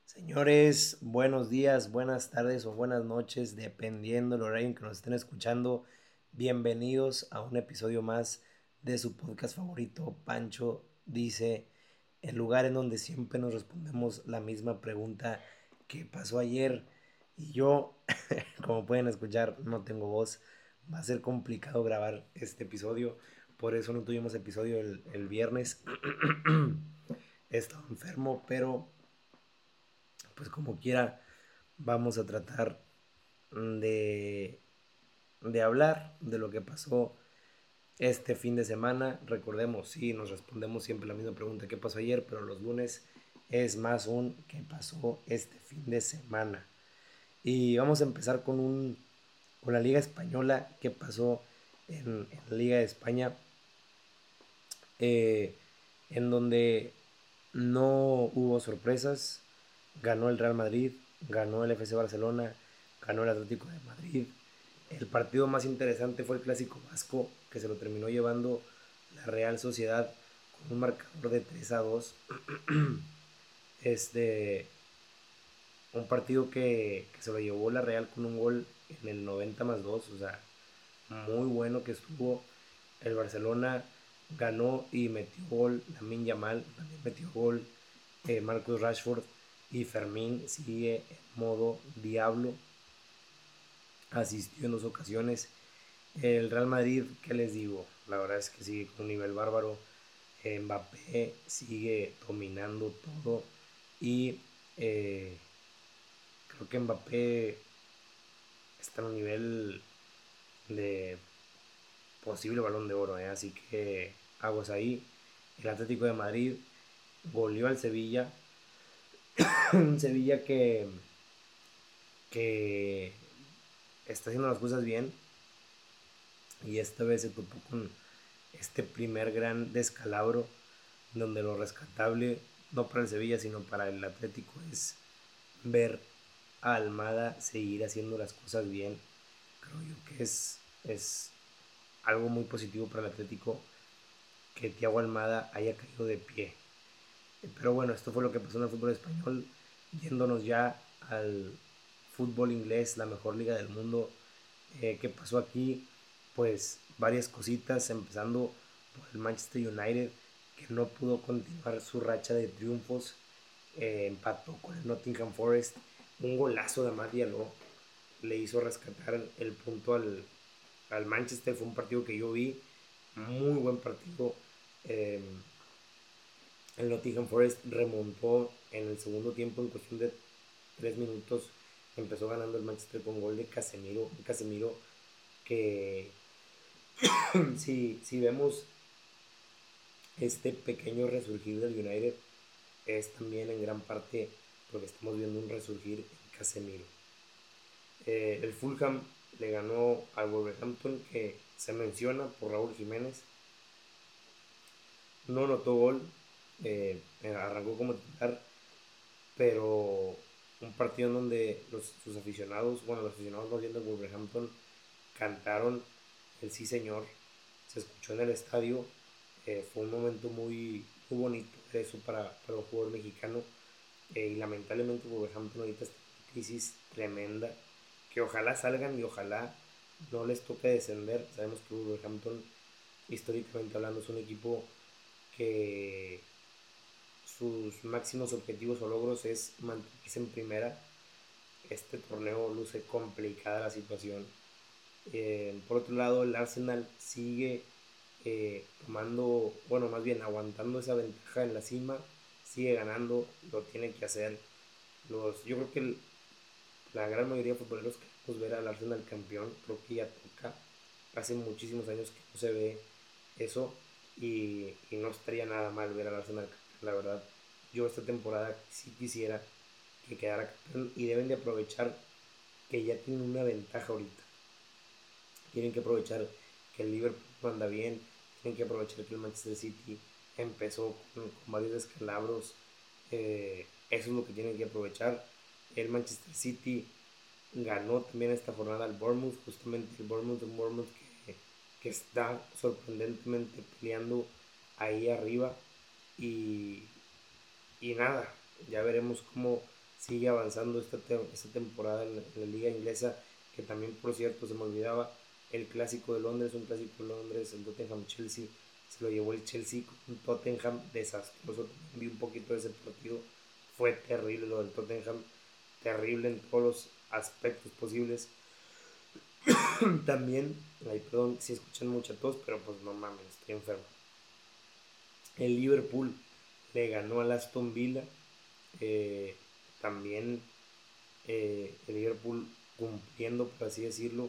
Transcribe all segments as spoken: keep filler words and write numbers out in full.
Señores, buenos días, buenas tardes o buenas noches, dependiendo del horario en que nos estén escuchando. Bienvenidos a un episodio más de su podcast favorito, Pancho Dice, el lugar en donde siempre nos respondemos la misma pregunta: ¿qué pasó ayer? Y yo, como pueden escuchar, no tengo voz. Va a ser complicado grabar este episodio, por eso no tuvimos episodio el, el viernes. He estado enfermo, pero pues como quiera vamos a tratar de, de hablar de lo que pasó este fin de semana. Recordemos, sí, nos respondemos siempre la misma pregunta: ¿qué pasó ayer? Pero los lunes es más un ¿qué pasó este fin de semana? Y vamos a empezar con un con la Liga Española. ¿Qué pasó en, en la Liga de España? Eh, en donde no hubo sorpresas. Ganó el Real Madrid, ganó el F C Barcelona, ganó el Atlético de Madrid. El partido más interesante fue el Clásico Vasco, que se lo terminó llevando la Real Sociedad con un marcador de tres a dos. Este, un partido que, que se lo llevó la Real con un gol en el noventa más dos. O sea, muy bueno que estuvo. El Barcelona ganó y metió gol. Lamine Yamal también metió gol. eh, Marcus Rashford, y Fermín sigue en modo diablo. Asistió en dos ocasiones. El Real Madrid, ¿qué les digo? La verdad es que sigue con un nivel bárbaro. Eh, Mbappé sigue dominando todo. Y eh, creo que Mbappé está en un nivel de posible balón de oro, ¿eh? Así que aguas ahí. El Atlético de Madrid goleó al Sevilla. Un Sevilla que, que está haciendo las cosas bien, y esta vez se topó con este primer gran descalabro, donde lo rescatable, no para el Sevilla, sino para el Atlético, es ver a Almada seguir haciendo las cosas bien. Creo yo que es, es algo muy positivo para el Atlético que Thiago Almada haya caído de pie. Pero bueno, esto fue lo que pasó en el fútbol español. Yéndonos ya al fútbol inglés, la mejor liga del mundo. Eh, ¿Qué pasó aquí? Pues varias cositas, empezando por el Manchester United, que no pudo continuar su racha de triunfos. Eh, empató con el Nottingham Forest. Un golazo de Amad Diallo le hizo rescatar el punto al, al Manchester. Fue un partido que yo vi, muy buen partido. Eh, el Nottingham Forest remontó en el segundo tiempo en cuestión de tres minutos. Empezó ganando el Manchester con gol de Casemiro. Un Casemiro que si, si vemos este pequeño resurgir del United, es también en gran parte porque estamos viendo un resurgir en Casemiro. Eh, el Fulham le ganó al Wolverhampton, que se menciona por Raúl Jiménez. No notó gol, eh, arrancó como titular, pero un partido en donde los, sus aficionados, bueno, los aficionados más bien del Wolverhampton, cantaron el sí señor. Se escuchó en el estadio. Eh, fue un momento muy, muy bonito eso para, para un jugador mexicano. Eh, y lamentablemente Wolverhampton ahorita está en una crisis tremenda, que ojalá salgan y ojalá no les toque descender. Sabemos que Wolverhampton, históricamente hablando, es un equipo que sus máximos objetivos o logros es mantenerse en primera. Este torneo luce complicada la situación. Eh, por otro lado, el Arsenal sigue eh, tomando, bueno, más bien aguantando esa ventaja en la cima, sigue ganando, lo tiene que hacer. Los, yo creo que el- la gran mayoría de futboleros queremos ver al Arsenal campeón. Creo que ya toca. Hace muchísimos años que no se ve eso, y, y no estaría nada mal ver al Arsenal campeón, la verdad. Yo esta temporada sí quisiera que quedara campeón, y deben de aprovechar que ya tienen una ventaja ahorita. Tienen que aprovechar que el Liverpool anda bien, tienen que aprovechar que el Manchester City empezó con, con varios descalabros. Eh, eso es lo que tienen que aprovechar. El Manchester City ganó también esta jornada al Bournemouth, justamente el Bournemouth, un Bournemouth que, que está sorprendentemente peleando ahí arriba. Y, y nada, ya veremos cómo sigue avanzando esta, te esta temporada en la, en la liga inglesa, que también por cierto se me olvidaba, el clásico de Londres, un clásico de Londres, el Tottenham-Chelsea, se lo llevó el Chelsea con un Tottenham desastroso. Vi un poquito de ese partido, fue terrible lo del Tottenham, terrible en todos los aspectos posibles. También, ay, perdón si escuchan mucha tos, pero pues no mames, estoy enfermo. El Liverpool le ganó al Aston Villa. Eh, también eh, el Liverpool cumpliendo, por así decirlo,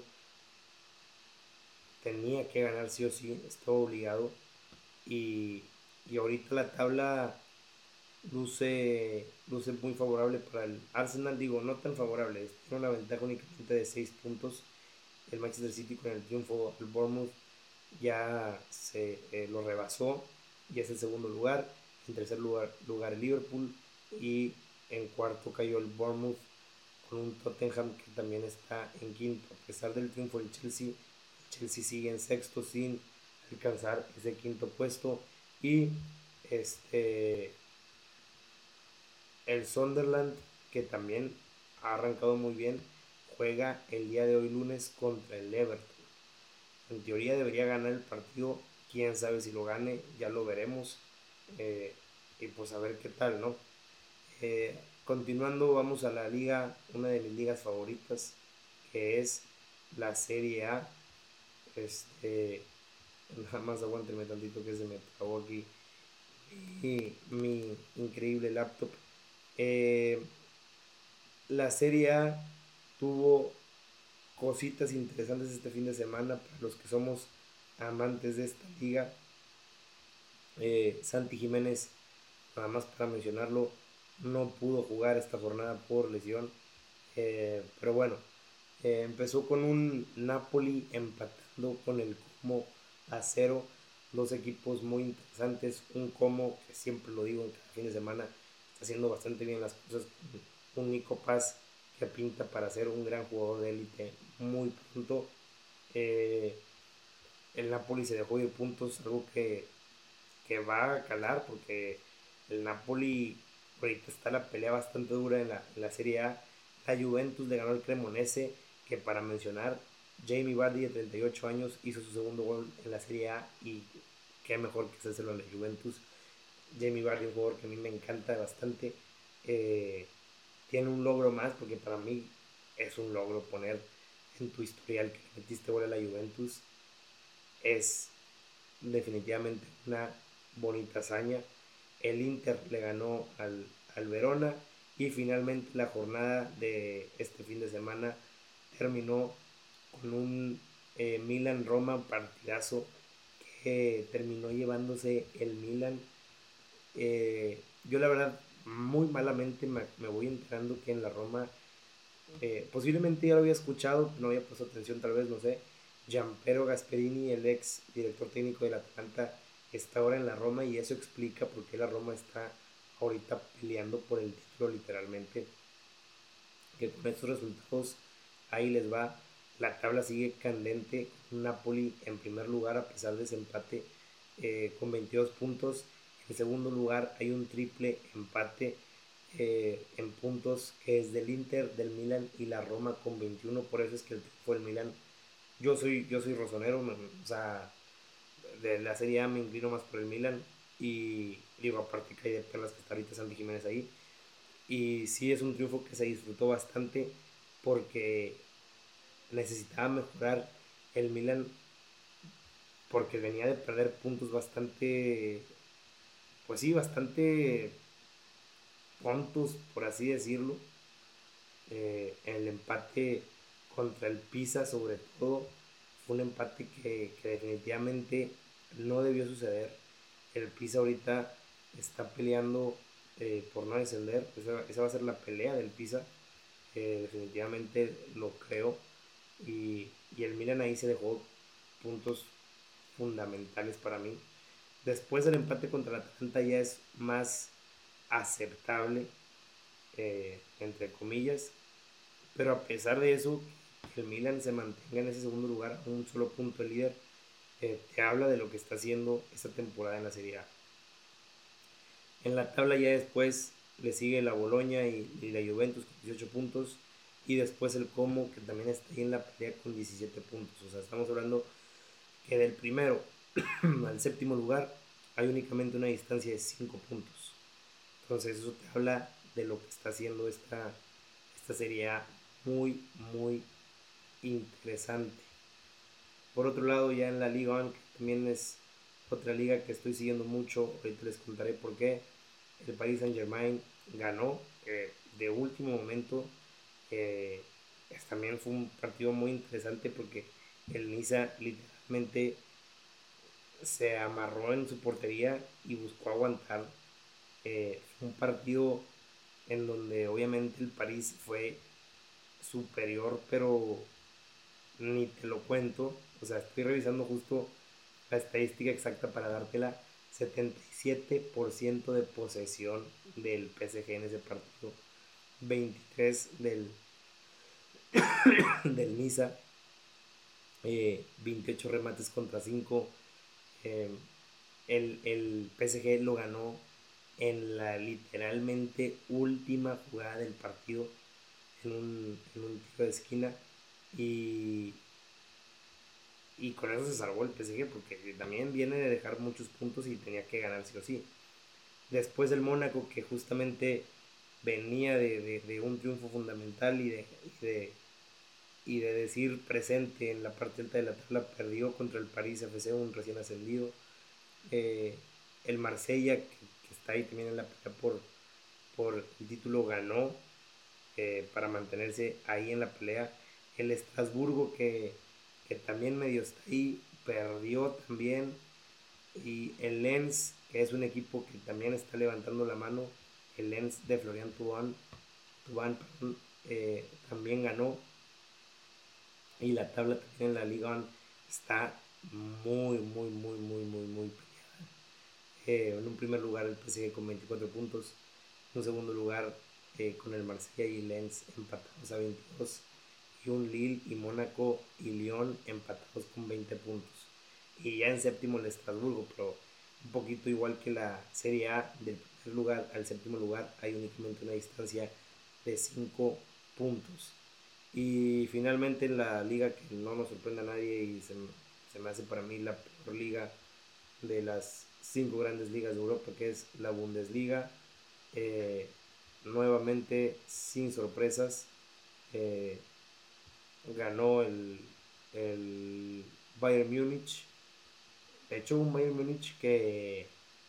tenía que ganar sí o sí, estaba obligado. Y, y ahorita la tabla luce, luce muy favorable para el Arsenal, digo, no tan favorable, tiene una ventaja únicamente de seis puntos. El Manchester City con el triunfo del Bournemouth ya se eh, lo rebasó y es el segundo lugar. En tercer lugar, lugar el Liverpool, y en cuarto cayó el Bournemouth con un Tottenham que también está en quinto. A pesar del triunfo del Chelsea, el Chelsea sigue en sexto sin alcanzar ese quinto puesto. Y este el Sunderland, que también ha arrancado muy bien, juega el día de hoy lunes contra el Everton. En teoría debería ganar el partido, quién sabe si lo gane, ya lo veremos. Eh, y pues a ver qué tal, ¿no? Eh, continuando, vamos a la liga, una de mis ligas favoritas, que es la Serie A. Este, nada más aguántenme tantito que se me trabó aquí mi, mi increíble laptop. Eh, la Serie A tuvo cositas interesantes este fin de semana para los que somos amantes de esta liga. Eh, Santi Jiménez, nada más para mencionarlo, no pudo jugar esta jornada por lesión. Eh, pero bueno, eh, empezó con un Napoli empatando con el Como a cero. Dos equipos muy interesantes. Un Como que siempre lo digo en cada fin de semana está haciendo bastante bien las cosas. Un Nico Paz que pinta para ser un gran jugador de élite muy pronto. Eh, el Napoli se dejó ir puntos, algo que, que va a calar porque el Napoli ahorita está la pelea bastante dura en la, en la Serie A. La Juventus le ganó al Cremonese, que para mencionar, Jamie Vardy de treinta y ocho años hizo su segundo gol en la Serie A y qué mejor que hacerlo en la Juventus. Jamie Vardy, un jugador que a mí me encanta bastante. Eh, tiene un logro más porque para mí es un logro poner en tu historial que metiste gol a la Juventus. Es definitivamente una bonita hazaña. El Inter le ganó al, al Verona y finalmente la jornada de este fin de semana terminó con un eh, Milan-Roma partidazo que terminó llevándose el Milan. Eh, yo la verdad muy malamente me, me, voy enterando que en la Roma, eh, posiblemente ya lo había escuchado, no había puesto atención, tal vez, no sé. Gianpiero Gasperini, el ex director técnico del Atalanta, está ahora en la Roma y eso explica por qué la Roma está ahorita peleando por el título literalmente. Que con estos resultados ahí les va. La tabla sigue candente. Napoli en primer lugar a pesar de ese empate eh, con veintidós puntos. En segundo lugar hay un triple empate eh, en puntos que es del Inter, del Milan y la Roma con veintiuno. Por eso es que el fue el Milan. Yo soy, yo soy rosonero, o sea, de la Serie A me inclino más por el Milan. Y digo, aparte que hay de perlas que está ahorita Santi Jiménez ahí. Y sí es un triunfo que se disfrutó bastante porque necesitaba mejorar el Milan porque venía de perder puntos bastante, pues sí, bastante tontos, por así decirlo. Eh, el empate contra el Pisa sobre todo fue un empate que, que definitivamente no debió suceder. El Pisa ahorita está peleando eh, por no descender. Esa, esa va a ser la pelea del Pisa. Eh, definitivamente lo creo. Y, y el Milan ahí se dejó puntos fundamentales para mí. Después del empate contra el Atalanta ya es más aceptable, eh, entre comillas. Pero a pesar de eso, que el Milan se mantenga en ese segundo lugar a un solo punto de líder, eh, te habla de lo que está haciendo esta temporada en la Serie A. En la tabla ya después, le sigue la Boloña y, y la Juventus con dieciocho puntos, y después el Como, que también está ahí en la pelea con diecisiete puntos. O sea, estamos hablando que del primero al séptimo lugar hay únicamente una distancia de cinco puntos. Entonces eso te habla de lo que está haciendo esta, esta Serie A, muy, muy interesante. Por otro lado, ya en la Liga uno, que también es otra liga que estoy siguiendo mucho, ahorita les contaré por qué, el Paris Saint Germain ganó eh, de último momento. Eh, también fue un partido muy interesante porque el Niza literalmente se amarró en su portería y buscó aguantar. Eh, fue un partido en donde obviamente el París fue superior, pero ni te lo cuento. O sea, estoy revisando justo la estadística exacta para dártela. Setenta y siete por ciento de posesión del P S G en ese partido, veintitrés del, del Niza, eh, veintiocho remates contra cinco. Eh, el, el P S G lo ganó en la literalmente última jugada del partido, en un, en un tiro de esquina, y, y con eso se salvó el P S G porque también viene de dejar muchos puntos y tenía que ganar sí o sí. Después el Mónaco, que justamente venía de, de, de un triunfo fundamental y de, y de, y de decir presente en la parte alta de la tabla, perdió contra el París F C, un recién ascendido. Eh, el Marsella, que, que, está ahí también en la pelea por, por el título, ganó eh, para mantenerse ahí en la pelea. El Estrasburgo, que, que también medio está ahí, perdió también. Y el Lens, que es un equipo que también está levantando la mano, el Lens de Florian Thauvin, Thauvin perdón, eh, también ganó. Y la tabla también en la Liga está muy, muy, muy, muy, muy, muy peleada. Eh, en un primer lugar el P S G con veinticuatro puntos. En un segundo lugar eh, con el Marsella y Lens empatados a veintidós. Y un Lille y Mónaco y Lyon empatados con veinte puntos. Y ya en séptimo el Estrasburgo, pero un poquito igual que la Serie A, del primer lugar al séptimo lugar hay únicamente una distancia de cinco puntos. Y finalmente en la liga que no nos sorprende a nadie y se, se me hace para mí la peor liga de las cinco grandes ligas de Europa, que es la Bundesliga. Eh, nuevamente sin sorpresas, eh, ganó el, el Bayern Múnich. De hecho, un Bayern Múnich que,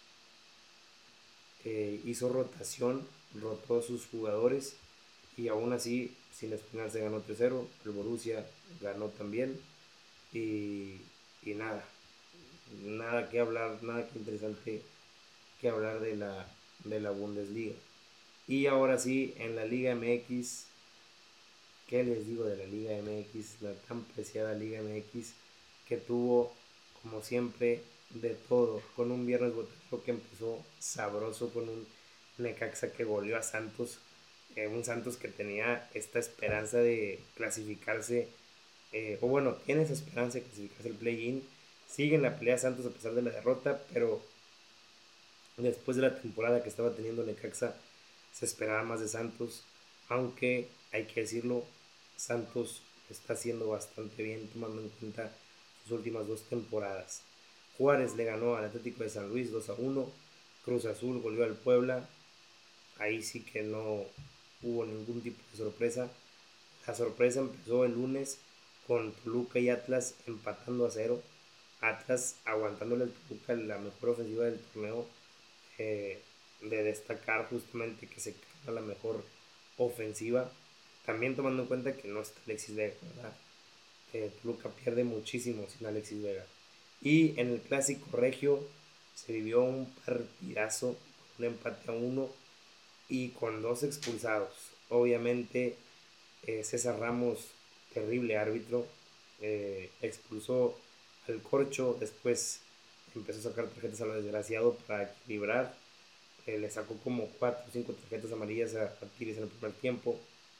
que hizo rotación, rotó a sus jugadores y aún así, sin espinarse, ganó tres cero. El Borussia ganó también. Y, y nada, nada que hablar, nada que interesante que hablar de la, de la Bundesliga. Y ahora sí, en la Liga M X, ¿qué les digo de la Liga M X? La tan preciada Liga M X que tuvo, como siempre, de todo. Con un viernes botero que empezó sabroso, con un Necaxa que goleó a Santos. Eh, un Santos que tenía esta esperanza de clasificarse, eh, o bueno, tiene esa esperanza de clasificarse el play-in. Sigue en la pelea Santos a pesar de la derrota, pero después de la temporada que estaba teniendo Necaxa, se esperaba más de Santos, aunque hay que decirlo, Santos está haciendo bastante bien tomando en cuenta sus últimas dos temporadas. Juárez le ganó al Atlético de San Luis dos a uno, Cruz Azul volvió al Puebla, ahí sí que no hubo ningún tipo de sorpresa. La sorpresa empezó el lunes con Toluca y Atlas empatando a cero. Atlas aguantándole al Toluca la mejor ofensiva del torneo, eh, de destacar justamente que se queda la mejor ofensiva, también tomando en cuenta que no está Alexis Vega, ¿verdad? Eh, Toluca pierde muchísimo sin Alexis Vega. Y en el clásico regio se vivió un partidazo, un empate a uno y con dos expulsados. Obviamente eh, César Ramos, terrible árbitro, eh, expulsó al Corcho, después empezó a sacar tarjetas a lo desgraciado para equilibrar. Eh, le sacó como cuatro o cinco tarjetas amarillas a, a Tigres en el primer tiempo.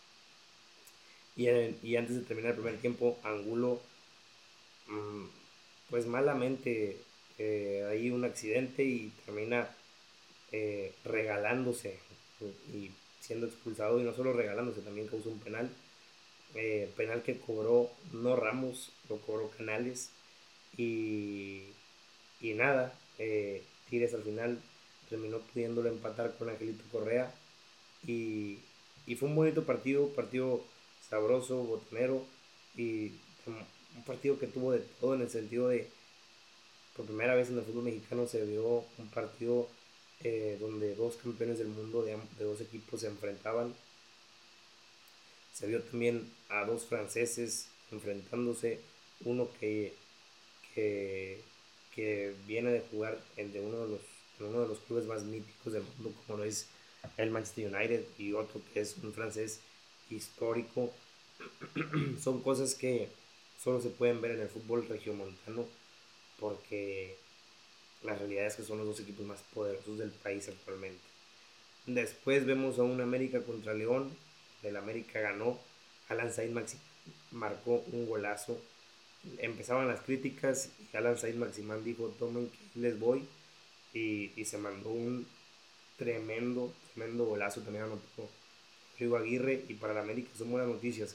Y, en, y antes de terminar el primer tiempo, Angulo, mmm, pues malamente, eh, hay un accidente y termina eh, regalándose y siendo expulsado, y no solo regalándose, también causó un penal. Eh, penal que cobró no Ramos, lo cobró Canales. Y, y nada, eh, Tigres al final terminó pudiéndolo empatar con Angelito Correa. Y, y fue un bonito partido, partido sabroso, botanero. Y un partido que tuvo de todo, en el sentido de, por primera vez en el fútbol mexicano se vio un partido eh, donde dos campeones del mundo de, de dos equipos se enfrentaban. Se vio también a dos franceses enfrentándose, uno que, que, que viene de jugar en, de uno, de los, en uno de los clubes más míticos del mundo, como lo es el Manchester United, y otro que es un francés histórico. Son cosas que solo se pueden ver en el fútbol regiomontano, porque la realidad es que son los dos equipos más poderosos del país actualmente. Después vemos a un América contra León. El América ganó. Alan Said Maxi marcó un golazo. Empezaban las críticas y Alan Said Maximán dijo: tomen que les voy. Y, y se mandó un tremendo, tremendo golazo. También anotó Rodrigo Aguirre. Y para el América son buenas noticias que,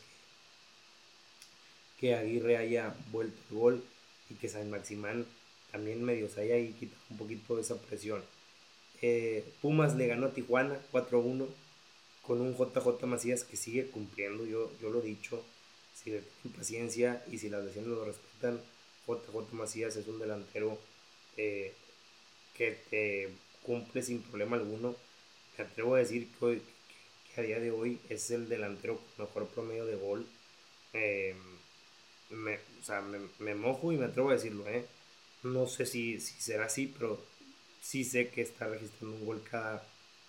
que Aguirre haya vuelto el gol y que Said Maximán también medio se haya ahí quitado un poquito de esa presión. Eh, Pumas le ganó a Tijuana cuatro uno con un J J Macías que sigue cumpliendo. Yo, yo lo he dicho, si le tienen paciencia y si las lesiones lo respetan, J J Macías es un delantero eh, que te cumple sin problema alguno. Me atrevo a decir que, hoy, que, que a día de hoy es el delantero con mejor promedio de gol. Eh, me, o sea, me, me, mojo y me atrevo a decirlo. ¿eh? No sé si, si será así, pero sí sé que está registrando un gol cada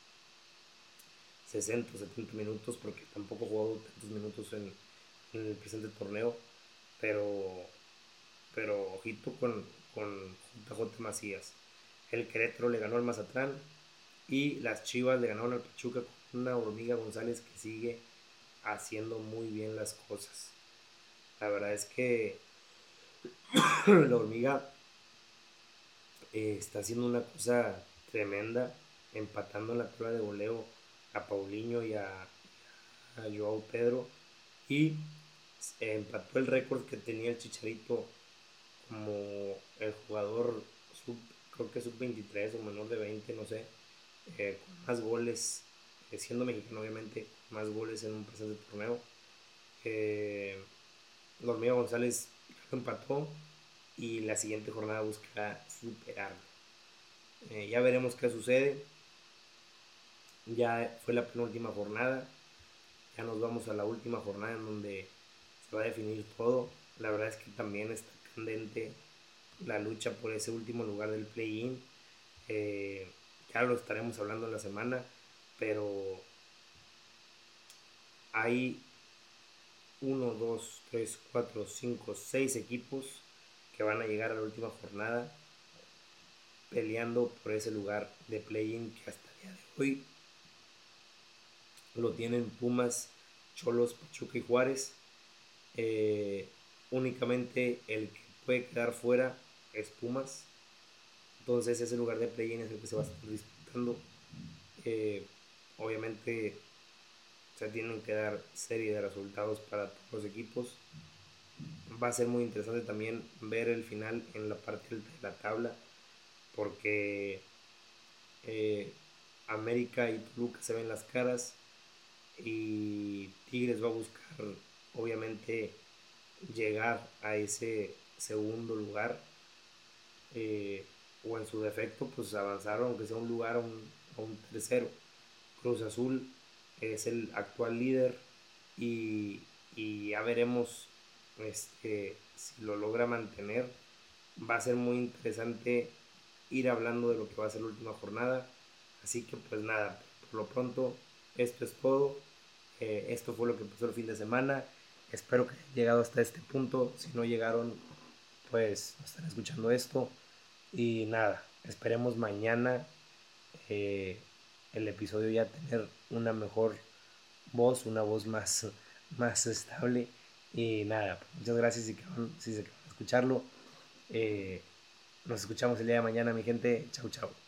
sesenta o setenta minutos, porque tampoco he jugado tantos minutos en, en el presente torneo, pero, pero ojito con, con J J Macías. El Querétaro le ganó al Mazatlán y las Chivas le ganaron al Pachuca con una Hormiga González que sigue haciendo muy bien las cosas. La verdad es que la Hormiga eh, está haciendo una cosa tremenda, empatando en la tabla de goleo a Paulinho y a, a Joao Pedro, y eh, empató el récord que tenía el Chicharito como el jugador sub, creo que sub veintitrés o menor de veinte, no sé, eh, con más goles, eh, siendo mexicano obviamente, más goles en un presente torneo. Eh, Dormido González lo empató y la siguiente jornada buscará superarlo. Eh, ya veremos qué sucede. Ya fue la penúltima jornada. Ya nos vamos a la última jornada en donde se va a definir todo. La verdad es que también está candente la lucha por ese último lugar del play-in. Eh, ya lo estaremos hablando en la semana, pero hay uno, dos, tres, cuatro, cinco, seis equipos que van a llegar a la última jornada peleando por ese lugar de play-in, que hasta el día de hoy lo tienen Pumas, Cholos, Pachuca y Juárez. Eh, únicamente el que puede quedar fuera es Pumas. Entonces ese lugar de play-in es el que se va a estar disputando. Eh, obviamente se tienen que dar serie de resultados para todos los equipos. Va a ser muy interesante también ver el final en la parte de la tabla, porque eh, América y Toluca se ven las caras y Tigres va a buscar obviamente llegar a ese segundo lugar, eh, o en su defecto pues avanzar aunque sea un lugar a un, a un tercero. Cruz Azul es el actual líder y, y ya veremos este, si lo logra mantener. Va a ser muy interesante ir hablando de lo que va a ser la última jornada. Así que pues nada, por lo pronto esto es todo. Eh, esto fue lo que pasó el fin de semana. Espero que hayan llegado hasta este punto. Si no llegaron, pues no están escuchando esto. Y nada, esperemos mañana eh, el episodio ya tener una mejor voz, una voz más, más estable. Y nada, muchas gracias si, quedaron, si se quedaron a escucharlo. Eh, nos escuchamos el día de mañana, mi gente. Chau, chau.